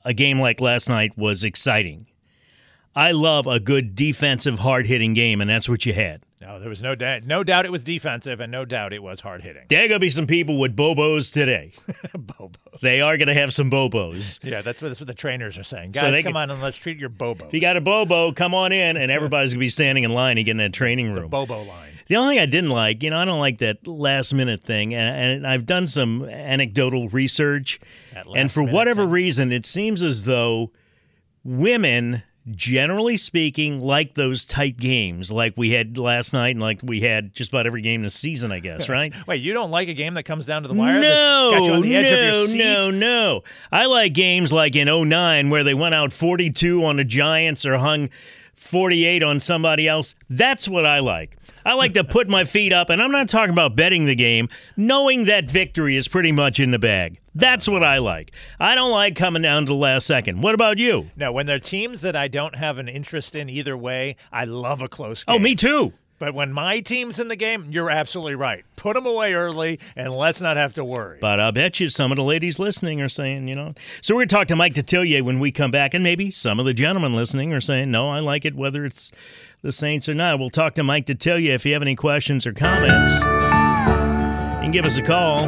a game like last night was exciting. I love a good defensive, hard-hitting game, and that's what you had. No, there was no doubt it was defensive, and no doubt it was hard-hitting. There are going to be some people with bobos today. Bobos. They are going to have some bobos. Yeah, that's what the trainers are saying. Guys, come on and let's treat your bobos. If you got a bobo, come on in, and everybody's going to be standing in line to get in that training room. The bobo line. The only thing I didn't like, I don't like that last-minute thing, and I've done some anecdotal research, and for whatever reason, it seems as though women, generally speaking, like those tight games like we had last night and like we had just about every game this season, I guess, right? Wait, you don't like a game that comes down to the wire? No, that's got you on the edge of your seat? No. I like games like in 2009 where they went out 42 on the Giants or hung 48 on somebody else. That's what I like. I like to put my feet up, and I'm not talking about betting the game, knowing that victory is pretty much in the bag. That's what I like. I don't like coming down to the last second. What about you? No, when they're teams that I don't have an interest in either way, I love a close game. Oh, me too. But when my team's in the game, you're absolutely right. Put them away early, and let's not have to worry. But I bet you some of the ladies listening are saying, So we're going to talk to Mike Detillier when we come back, and maybe some of the gentlemen listening are saying, no, I like it whether it's the Saints or not. We'll talk to Mike Detillier if you have any questions or comments. You can give us a call,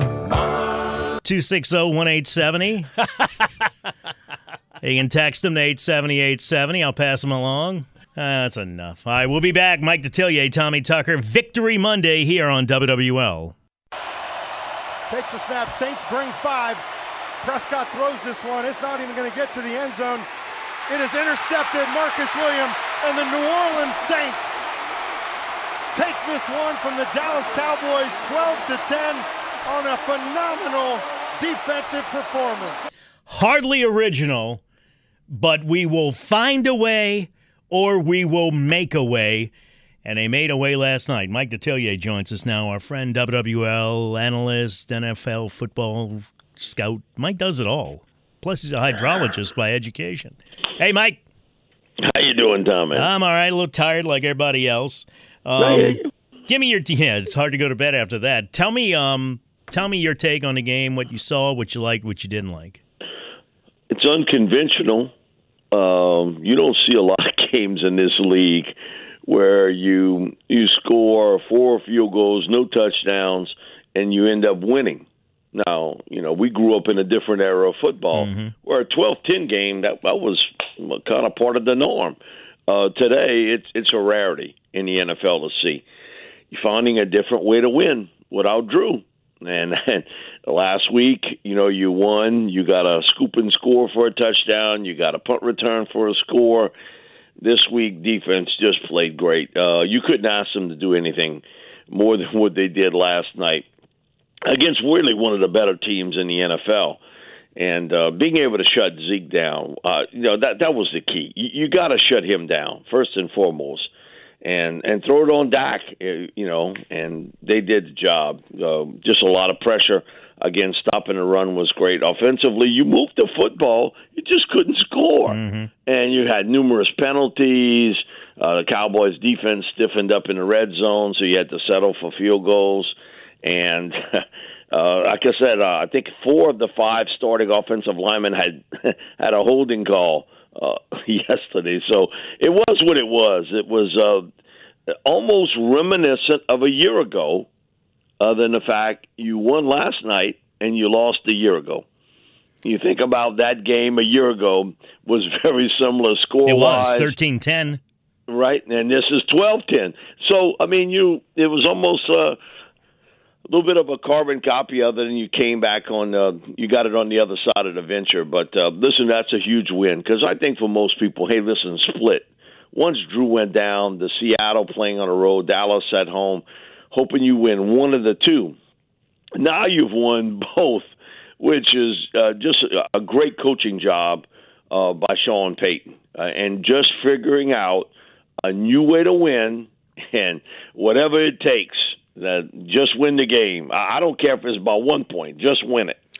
260-1870. You can text them to 870-870. I'll pass them along. That's enough. All right, we'll be back. Mike Detillier, Tommy Tucker. Victory Monday here on WWL. Takes a snap. Saints bring 5. Prescott throws this one. It's not even going to get to the end zone. It is intercepted. Marcus Williams and the New Orleans Saints take this one from the Dallas Cowboys 12-10 on a phenomenal defensive performance. Hardly original, but we will find a way or we will make a way. And they made a way last night. Mike Detillier joins us now, our friend, WWL analyst, NFL football scout. Mike does it all. Plus, he's a hydrologist by education. Hey, Mike. How you doing, Tommy? I'm all right. A little tired like everybody else. Give me your – it's hard to go to bed after that. Tell me your take on the game, what you saw, what you liked, what you didn't like. It's unconventional. You don't see a lot of games in this league where you score 4 field goals, no touchdowns, and you end up winning. Now, we grew up in a different era of football where a 12-10 game, that was kind of part of the norm. Today, it's a rarity in the NFL to see. You're finding a different way to win without Drew. And last week, you won. You got a scoop and score for a touchdown. You got a punt return for a score. This week, defense just played great. You couldn't ask them to do anything more than what they did last night against really one of the better teams in the NFL. And being able to shut Zeke down, that was the key. You got to shut him down, first and foremost, and throw it on Dak, and they did the job. Just a lot of pressure. Again, stopping the run was great. Offensively, you moved the football. You just couldn't score. And you had numerous penalties. The Cowboys' defense stiffened up in the red zone, so you had to settle for field goals. And like I said, I think 4 of the 5 starting offensive linemen had a holding call yesterday. So it was what it was. It was almost reminiscent of a year ago, other than the fact you won last night and you lost a year ago. You think about that game a year ago was very similar score-wise. It was 13-10. Right, and this is 12-10. So, it was almost a little bit of a carbon copy other than you came back on, you got it on the other side of the venture. But, listen, that's a huge win because I think for most people, hey, listen, split. Once Drew went down, the Seattle playing on the road, Dallas at home, hoping you win one of the two. Now you've won both, which is just a great coaching job by Sean Payton and just figuring out a new way to win and whatever it takes, just win the game. I don't care if it's by 1 point, just win it.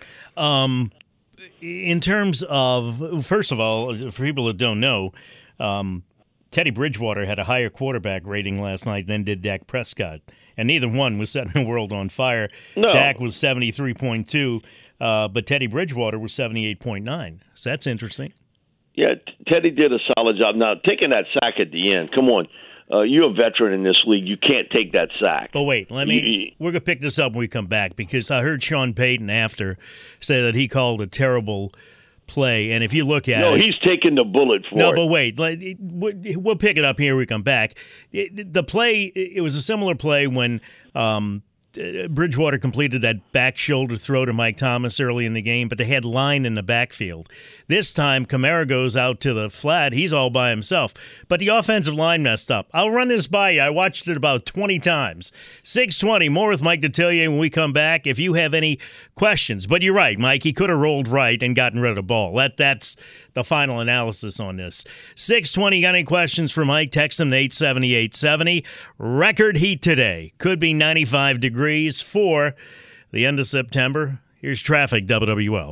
In terms of, first of all, for people that don't know, Teddy Bridgewater had a higher quarterback rating last night than did Dak Prescott. And neither one was setting the world on fire. No. Dak was 73.2. but Teddy Bridgewater was 78.9. So that's interesting. Yeah, Teddy did a solid job. Now, taking that sack at the end, come on. You're a veteran in this league. You can't take that sack. But wait, we're going to pick this up when we come back, because I heard Sean Payton after say that he called a terrible play. And if you look at he's taking the bullet for it. No, but wait. We'll pick it up here when we come back. The play, it was a similar play when Bridgewater completed that back shoulder throw to Mike Thomas early in the game, but they had line in the backfield. This time, Kamara goes out to the flat. He's all by himself. But the offensive line messed up. I'll run this by you. I watched it about 20 times. 6:20, more with Mike Detillier when we come back. If you have any questions. But you're right, Mike. He could have rolled right and gotten rid of the ball. That's the final analysis on this. 6:20, got any questions for Mike? Text him to 870-870. Record heat today. Could be 95 degrees for the end of September. Here's traffic, WWL.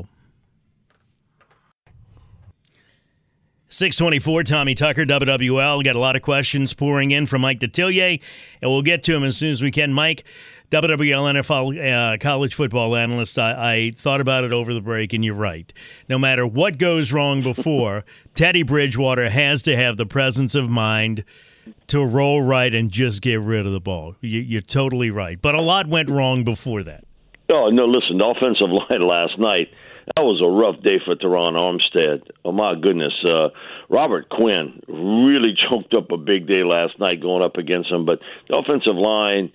6:24, Tommy Tucker, WWL. Got a lot of questions pouring in from Mike Detillier, and we'll get to him as soon as we can. Mike, WWL NFL college football analyst, I thought about it over the break, and you're right. No matter what goes wrong before, Teddy Bridgewater has to have the presence of mind to roll right and just get rid of the ball. You're totally right. But a lot went wrong before that. Oh, no, listen, the offensive line last night, that was a rough day for Teron Armstead. Oh, my goodness. Robert Quinn really choked up a big day last night going up against him. But the offensive line,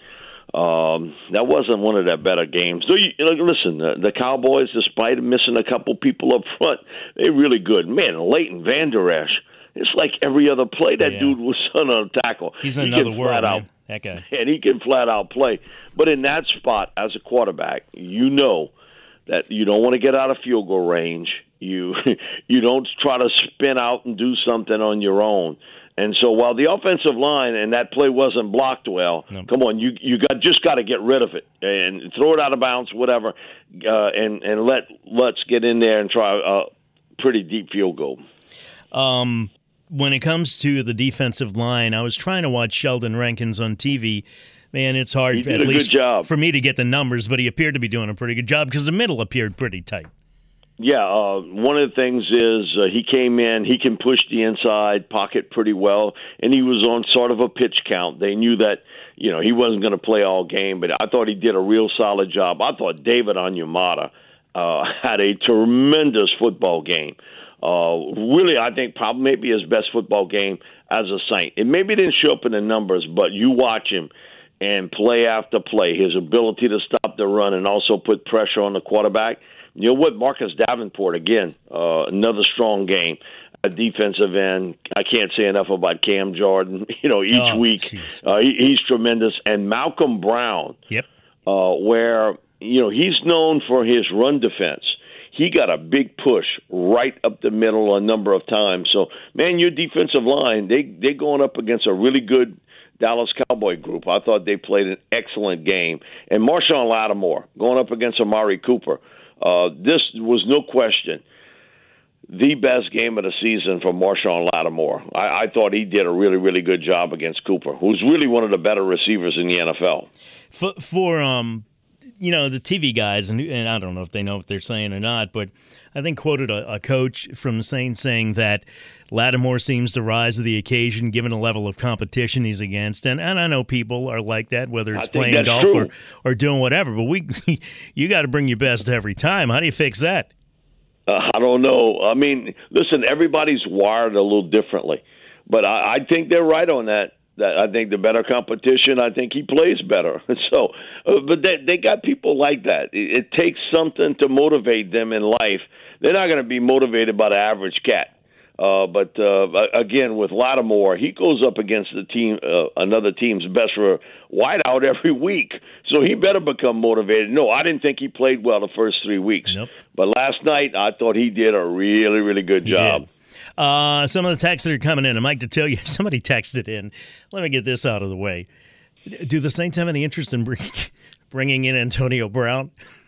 that wasn't one of their better games. So, listen, the Cowboys, despite missing a couple people up front, they're really good. Man, Leighton Vander Esch, it's like every other play that dude was on a tackle. He's in another world, man. That guy. And he can flat out play. But in that spot, as a quarterback, you know that you don't want to get out of field goal range. You don't try to spin out and do something on your own. And so while the offensive line and that play wasn't blocked well, come on, you just got to get rid of it and throw it out of bounds, whatever, and let's get in there and try a pretty deep field goal. When it comes to the defensive line, I was trying to watch Sheldon Rankins on TV. Man, it's hard, he did at a least good job for me to get the numbers, but he appeared to be doing a pretty good job because the middle appeared pretty tight. Yeah, one of the things is he came in, he can push the inside pocket pretty well, and he was on sort of a pitch count. They knew that, he wasn't going to play all game, but I thought he did a real solid job. I thought David Onyemata had a tremendous football game. Really, I think probably maybe his best football game as a Saint. It maybe didn't show up in the numbers, but you watch him and play after play, his ability to stop the run and also put pressure on the quarterback. You know what? Marcus Davenport, again, another strong game. A defensive end. I can't say enough about Cam Jordan. Each week he's tremendous. And Malcolm Brown, where he's known for his run defense. He got a big push right up the middle a number of times. So, man, your defensive line, they're going up against a really good Dallas Cowboy group. I thought they played an excellent game. And Marshawn Lattimore going up against Amari Cooper. This was no question the best game of the season for Marshawn Lattimore. I thought he did a really, really good job against Cooper, who's really one of the better receivers in the NFL. The TV guys, and I don't know if they know what they're saying or not, but I think quoted a coach from the Saints saying that Lattimore seems to rise to the occasion given the level of competition he's against. And I know people are like that, whether it's playing golf or doing whatever, but you got to bring your best every time. How do you fix that? I don't know. I mean, listen, everybody's wired a little differently, but I think they're right on that. I think the better competition, I think he plays better. So, but they got people like that. It takes something to motivate them in life. They're not going to be motivated by the average cat. But again, with Lattimore, he goes up against the team, another team's best wideout every week. So he better become motivated. No, I didn't think he played well the first 3 weeks. Nope. But last night, I thought he did a really, really good job. Some of the texts that are coming in, and Mike, to tell you, somebody texted in. Let me get this out of the way. Do the Saints have any interest in bringing in Antonio Brown?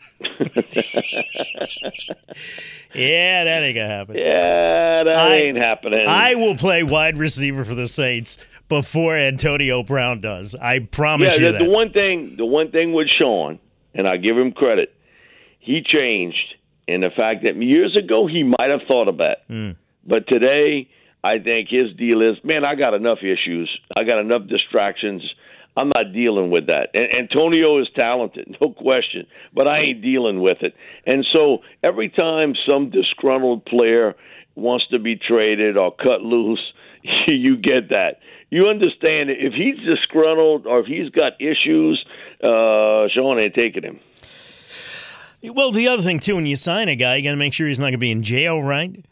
Yeah, that ain't gonna happen. Yeah, that ain't happening. I will play wide receiver for the Saints before Antonio Brown does. I promise you that. The one thing with Sean, and I give him credit, he changed And the fact that years ago he might have thought of that. But today, I think his deal is, man, I got enough issues. I got enough distractions. I'm not dealing with that. And Antonio is talented, no question, but I ain't dealing with it. And so every time some disgruntled player wants to be traded or cut loose, you get that. You understand if he's disgruntled or if he's got issues, Sean ain't taking him. Well, the other thing, too, when you sign a guy, you got to make sure he's not going to be in jail, right?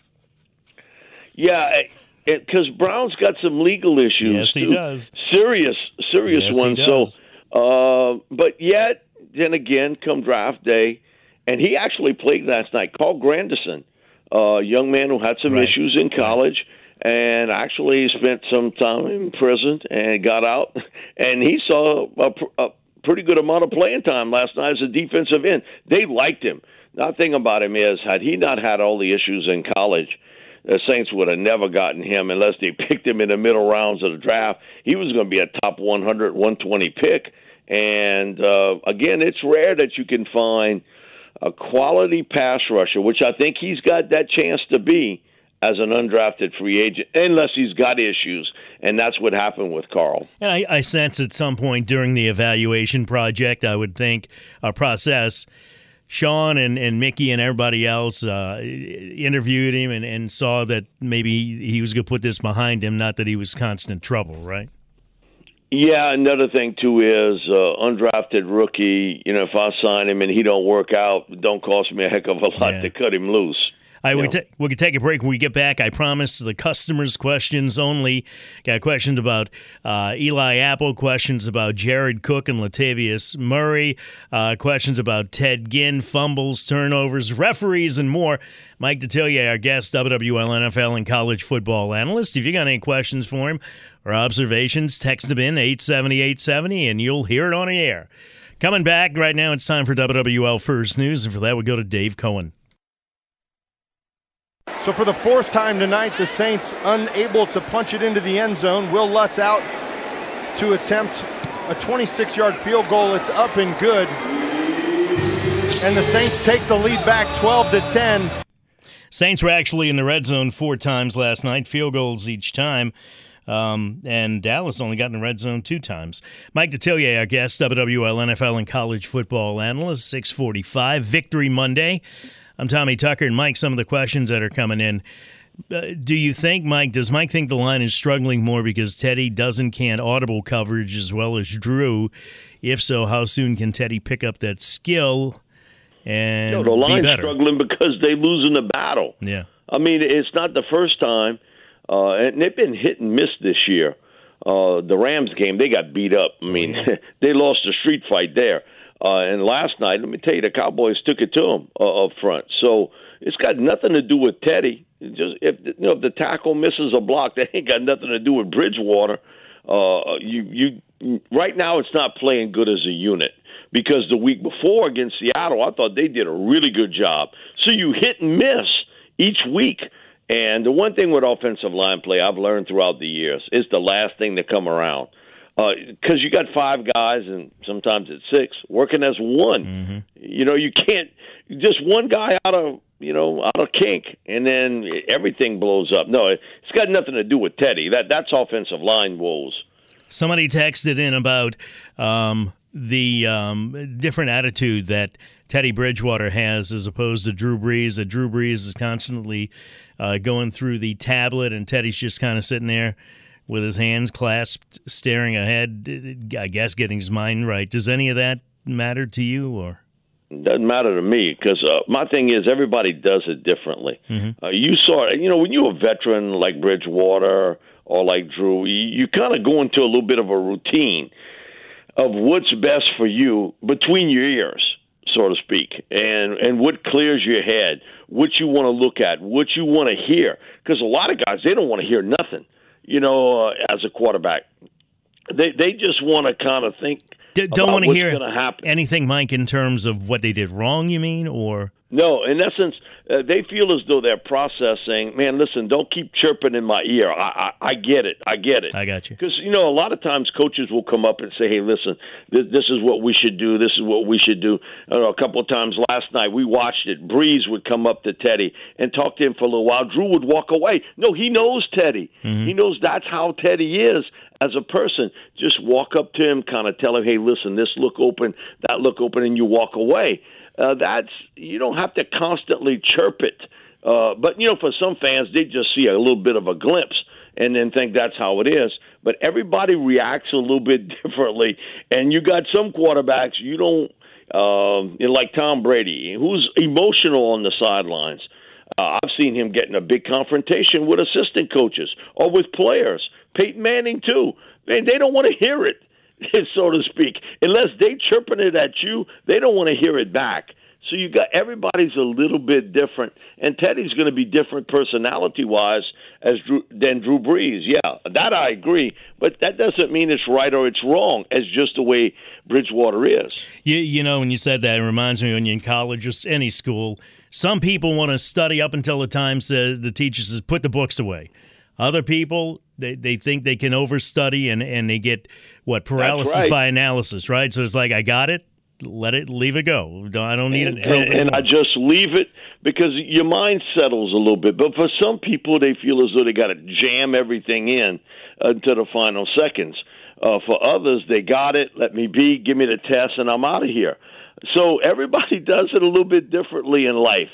Yeah, because Brown's got some legal issues. Yes, he does. Serious Yes, ones. he does. So, but yet, then again, come draft day, and he actually played last night. Carl Granderson, a young man who had some issues in college, and actually spent some time in prison and got out, and he saw a pretty good amount of playing time last night as a defensive end. They liked him. The thing about him is, had he not had all the issues in college, the Saints would have never gotten him unless they picked him in the middle rounds of the draft. He was going to be a top 100, 120 pick. And, again, it's rare that you can find a quality pass rusher, which I think he's got that chance to be as an undrafted free agent, unless he's got issues. And that's what happened with Carl. And I sense at some point during the evaluation project, I would think, process, Sean and Mickey and everybody else interviewed him and saw that maybe he was going to put this behind him, not that he was constant trouble, right? Yeah, another thing, too, is undrafted rookie, if I sign him and he don't work out, it don't cost me a heck of a lot to cut him loose. We can take a break when we get back. I promise the customers' questions only. Got questions about Eli Apple, questions about Jared Cook and Latavius Murray, questions about Ted Ginn, fumbles, turnovers, referees, and more. Mike Detillier, our guest, WWL, NFL, and college football analyst. If you got any questions for him or observations, text them in 870-870, and you'll hear it on the air. Coming back right now, it's time for WWL First News, and for that we go to Dave Cohen. So for the fourth time tonight, the Saints unable to punch it into the end zone. Will Lutz out to attempt a 26-yard field goal. It's up and good. And the Saints take the lead back 12-10. Saints were actually in the red zone 4 times last night, field goals each time. And Dallas only got in the red zone 2 times. Mike Detillier, our guest, WWL, NFL, and college football analyst, 645, Victory Monday. I'm Tommy Tucker, and Mike, some of the questions that are coming in. Do you think, Mike, does Mike think the line is struggling more because Teddy can't audible coverage as well as Drew? If so, how soon can Teddy pick up that skill and the line's be better? Struggling because they losing the battle. Yeah. I mean, it's not the first time, and they've been hit and miss this year. The Rams game, they got beat up. I mean, they lost a street fight there. And last night, let me tell you, the Cowboys took it to them up front. So it's got nothing to do with Teddy. Just if the tackle misses a block, that ain't got nothing to do with Bridgewater. Right now, it's not playing good as a unit because the week before against Seattle, I thought they did a really good job. So you hit and miss each week. And the one thing with offensive line play I've learned throughout the years is the last thing to come around. Because you got 5 guys, and sometimes it's 6, working as one. Mm-hmm. You can't just one guy out of kink, and then everything blows up. No, it's got nothing to do with Teddy. That's offensive line woes. Somebody texted in about the different attitude that Teddy Bridgewater has as opposed to Drew Brees. That Drew Brees is constantly going through the tablet, and Teddy's just kind of sitting there with his hands clasped, staring ahead, I guess getting his mind right. Does any of that matter to you? Or doesn't matter to me because my thing is everybody does it differently. Mm-hmm. You saw it, when you're a veteran like Bridgewater or like Drew, you kind of go into a little bit of a routine of what's best for you between your ears, so to speak, and what clears your head, what you want to look at, what you want to hear. Because a lot of guys, they don't want to hear nothing. As a quarterback, they just want to kind of think. Don't want to hear anything, Mike, in terms of what they did wrong. You mean, or no? In essence, they feel as though they're processing, man, listen, don't keep chirping in my ear. I get it. I got you. Because, a lot of times coaches will come up and say, hey, listen, this is what we should do. This is what we should do. A couple of times last night, we watched it. Breeze would come up to Teddy and talk to him for a little while. Drew would walk away. No, he knows Teddy. Mm-hmm. He knows that's how Teddy is as a person. Just walk up to him, kind of tell him, hey, listen, this look open, that look open, and you walk away. You don't have to constantly chirp it. But, for some fans, they just see a little bit of a glimpse and then think that's how it is. But everybody reacts a little bit differently. And you got some quarterbacks you don't, like Tom Brady, who's emotional on the sidelines. I've seen him get in a big confrontation with assistant coaches or with players. Peyton Manning, too. Man, they don't want to hear it, so to speak. Unless they chirping it at you, they don't want to hear it back. So you got everybody's a little bit different, and Teddy's going to be different personality-wise than Drew Brees. Yeah, that I agree, but that doesn't mean it's right or it's wrong. It's just the way Bridgewater is. When you said that, it reminds me when you're in college or any school, some people want to study up until the time says the teacher says, put the books away. Other people, they think they can overstudy and they get, paralysis by analysis, right? So it's like, I got it. Leave it go. I don't need it drilled in. And I just leave it because your mind settles a little bit. But for some people, they feel as though they got to jam everything in to the final seconds. For others, they got it. Let me be. Give me the test, and I'm out of here. So everybody does it a little bit differently in life.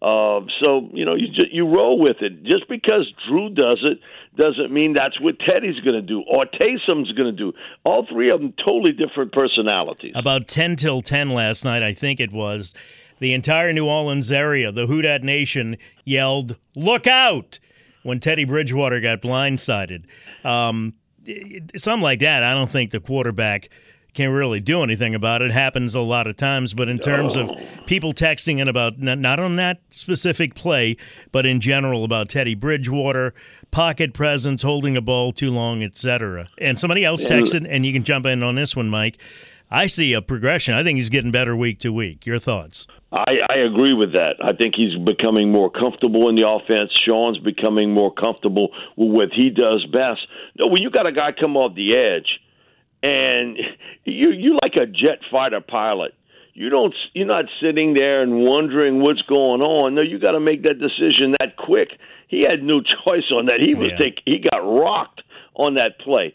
You roll with it. Just because Drew does it doesn't mean that's what Teddy's going to do or Taysom's going to do. All three of them totally different personalities. About 10 till 10 last night, I think it was, the entire New Orleans area, the Who Dat Nation, yelled, "Look out!" when Teddy Bridgewater got blindsided. Something like that, I don't think the quarterback can't really do anything about it. Happens a lot of times, but in terms of people texting in about, not on that specific play, but in general about Teddy Bridgewater, pocket presence, holding a ball too long, etc. And somebody else texted, and you can jump in on this one, Mike. I see a progression. I think he's getting better week to week. Your thoughts? I agree with that. I think he's becoming more comfortable in the offense. Sean's becoming more comfortable with what he does best. No, when you got a guy come off the edge, and you like a jet fighter pilot. You're not sitting there and wondering what's going on. No, you got to make that decision that quick. He had no choice on that. He got rocked on that play.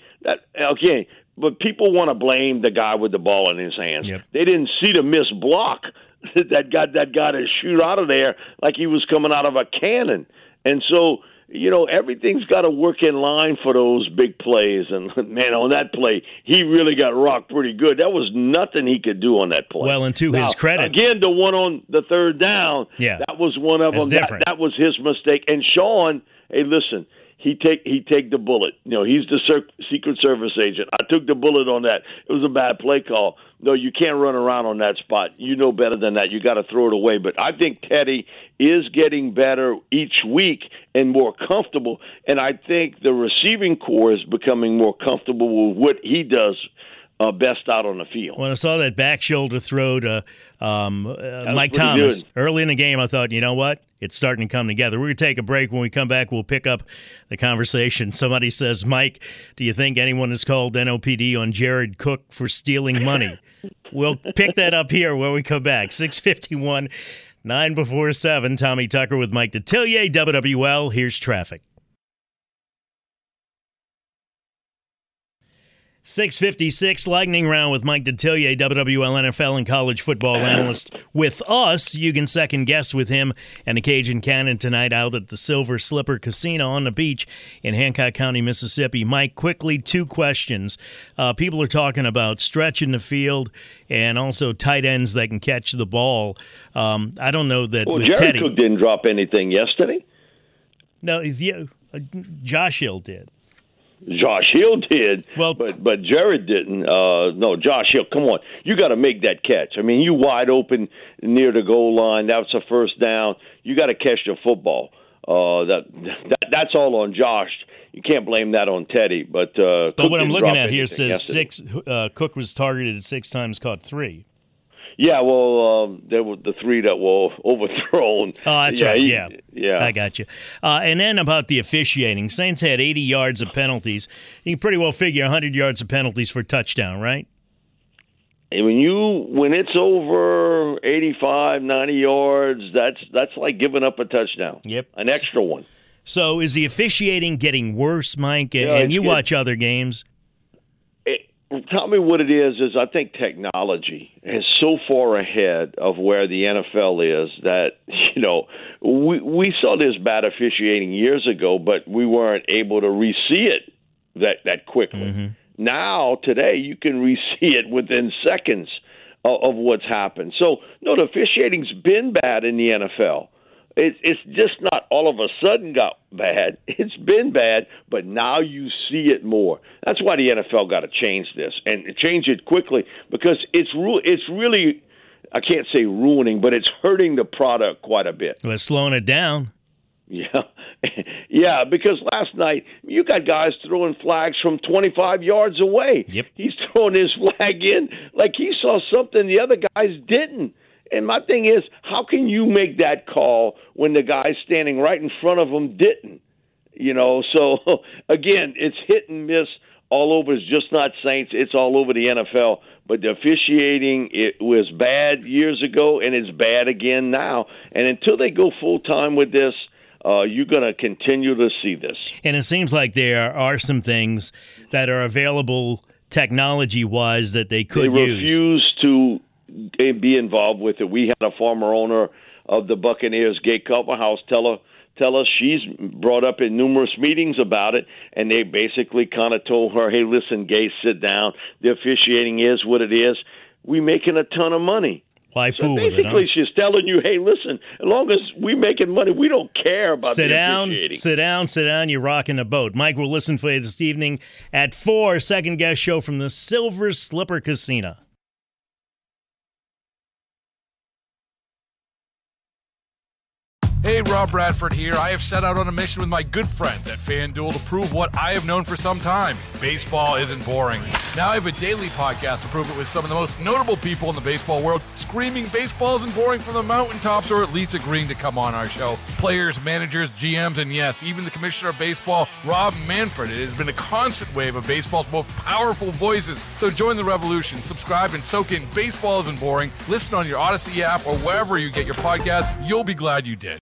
But people want to blame the guy with the ball in his hands. Yep. They didn't see the missed block that got that guy to shoot out of there like he was coming out of a cannon. And so, everything's got to work in line for those big plays. And, man, on that play, he really got rocked pretty good. There was nothing he could do on that play. Well, and to his credit. Again, the one on the third down, that was one of them. That was his mistake. And Sean, hey, listen, he take the bullet. He's the Secret Service agent. I took the bullet on that. It was a bad play call. No, you can't run around on that spot. You know better than that. You got to throw it away. But I think Teddy is getting better each week and more comfortable. And I think the receiving corps is becoming more comfortable with what he does best out on the field. When I saw that back shoulder throw to Mike Thomas early in the game, I thought, you know what? It's starting to come together. We're going to take a break. When we come back, we'll pick up the conversation. Somebody says, Mike, do you think anyone has called NOPD on Jared Cook for stealing money? We'll pick that up here when we come back. 6:51, 9 before 7. Tommy Tucker with Mike Detillier, WWL. Here's traffic. 6:56, lightning round with Mike Detillier, WWL NFL and college football analyst. With us, you can second guess with him and the Cajun Cannon tonight out at the Silver Slipper Casino on the beach in Hancock County, Mississippi. Mike, quickly, 2 questions. People are talking about stretching the field and also tight ends that can catch the ball. I don't know that with Jared Teddy. Cook didn't drop anything yesterday. No, Josh Hill did. Josh Hill did, but Jared didn't. No, Josh Hill, come on. You got to make that catch. I mean, you wide open near the goal line. That's a first down. You got to catch the football. That's all on Josh. You can't blame that on Teddy. But what I'm looking at here says yesterday. Cook was targeted 6 times, caught 3. Yeah, well, there were the 3 that were overthrown. Oh, that's yeah, right. Yeah. I got you. And then about the officiating. Saints had 80 yards of penalties. You can pretty well figure 100 yards of penalties for a touchdown, right? And when it's over 85, 90 yards, that's like giving up a touchdown. Yep. An extra one. So is the officiating getting worse, Mike? Yeah, and you watch other games. Tell me what it is I think technology is so far ahead of where the NFL is that, we saw this bad officiating years ago, but we weren't able to re-see it that quickly. Mm-hmm. Now, today, you can re-see it within seconds of what's happened. So, no, the officiating's been bad in the NFL. It's just not all of a sudden got bad. It's been bad, but now you see it more. That's why the NFL got to change this and change it quickly because it's really, I can't say ruining, but it's hurting the product quite a bit. Well, it's slowing it down. Yeah. Yeah, because last night you got guys throwing flags from 25 yards away. Yep. He's throwing his flag in like he saw something the other guys didn't. And my thing is, how can you make that call when the guy standing right in front of him didn't? So, again, it's hit and miss all over. It's just not Saints. It's all over the NFL. But the officiating, it was bad years ago, and it's bad again now. And until they go full-time with this, you're going to continue to see this. And it seems like there are some things that are available technology-wise that they could use. They refuse to be involved with it. We had a former owner of the Buccaneers, Gay Culverhouse, tell us she's brought up in numerous meetings about it, and they basically kind of told her, hey, listen, Gay, sit down. The officiating is what it is. We're making a ton of money. Why fool with it? Basically, she's telling you, hey, listen, as long as we're making money, we don't care about the officiating. Sit down. You're rocking the boat. Mike, we'll listen for you this evening at 4, second guest show from the Silver Slipper Casino. Hey, Rob Bradford here. I have set out on a mission with my good friends at FanDuel to prove what I have known for some time. Baseball isn't boring. Now I have a daily podcast to prove it with some of the most notable people in the baseball world, screaming baseball isn't boring from the mountaintops or at least agreeing to come on our show. Players, managers, GMs, and yes, even the commissioner of baseball, Rob Manfred. It has been a constant wave of baseball's most powerful voices. So join the revolution. Subscribe and soak in Baseball Isn't Boring. Listen on your Odyssey app or wherever you get your podcasts. You'll be glad you did.